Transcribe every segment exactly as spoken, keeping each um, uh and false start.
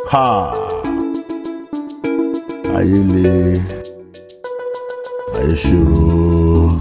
Ha! Ayé le, ayé ṣòro.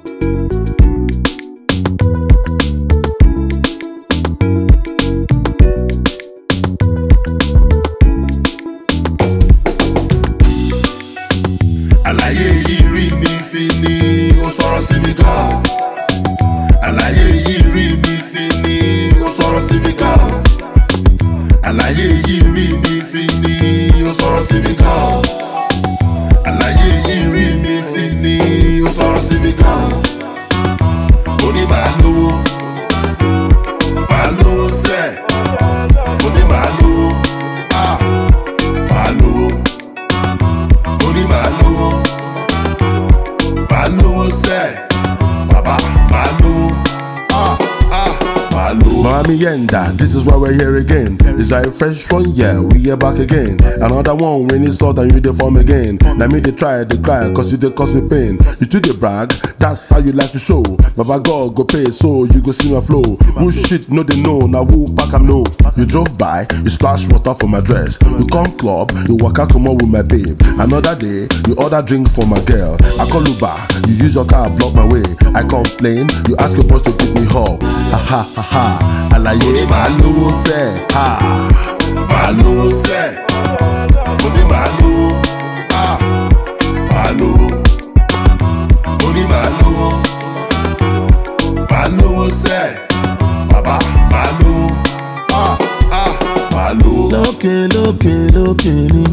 Àlàyé yìí rí mi fi ni ó sọ̀rọ̀ sí mi gan. Àlàyé yìí rí mi fi ni ó sọ̀rọ̀ sí mi gan. Àlàyé yìí rí mi fi ni ó sọ̀rọ̀ sí mi gan. Àlàyé yìí rí mi fi ni ó sọ̀rọ̀ sí mi gan. Ó ní màá lówó, màá lówó sẹ́. Ó ní màá lówó, ah, màá lówó. Ó ní màá lówó, màá lówó sẹ́. Bàbá màá lówó, ah, ah, màá lówó. Mami Yenda, this is why we're here again. It's a fresh one, yeah, we are back again. Another one when it's all and you dey form again. Now me they try, they cry, cause you they cause me pain. You too they brag, that's how you like to show. Baba God go pay, so you go see my flow. Who shit no they know, now who back am know. You drove by, you splash water for my dress. You come club, you walk out come on with my babe. Another day, you order drink for my girl. I call Uber, you use your car, block my way. I complain, you ask your boss to pick me up. Ha ha ha ha. Àlàyé ni màá lówó sẹ́, ha, màá lówó sẹ́. Mo ní màá lówó, ah, màá lówó. Mo ní màá lówó, màá lówó sẹ́. Bàbá màá lówó, ah, ah, màá lówó. Lókè lókè lókè ni,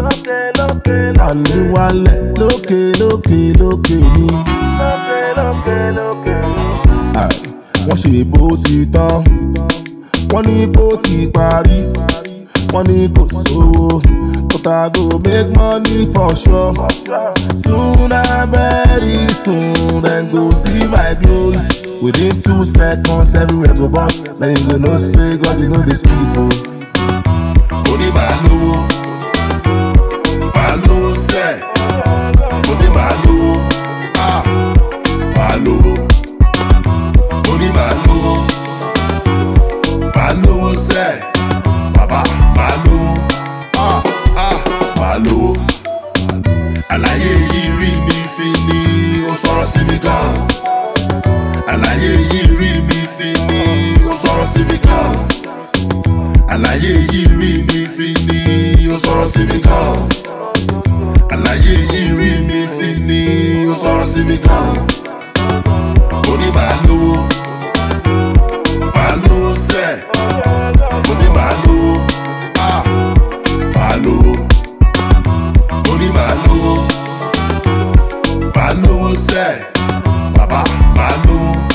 àní wálẹ̀. Lókè lókè lókè ni, Aye. Wọ́n ṣe bó ti tán, wọ́n ní bó ti parí, wọ́n ní kò sówó, but I go make money for sure. Soon and very soon, then go see my glory. Within two seconds, everywhere go bust. Then you go know say God you know dey sleep o. Mo ní màá lówó, màá lówó sẹ́. Mo ní màá lówó, ah, màá lówó. Mo ní màá lówó, màá lówó sẹ́. Bàbá màá lówó, ah, ah, màá lówó. Àlàyé yìí rí mi fi ni ó sọ̀rọ̀ sí mi gan. Àlàyé yìí rí mi fi ni ó sọ̀rọ̀ sí mi gan. Àlàyé yìí rí mi fi ni ó sọ̀rọ̀ sí mi gan. Àlàyé yìí rí mi fi ni ó sọ̀rọ̀ sí mi gan. Mo ní màá lówó, màá lówó sẹ́. Mo ní màá lówó, ah, màá lówó. Mo ní màá lówó, màá lówó sẹ́. Bàbá màá lówó.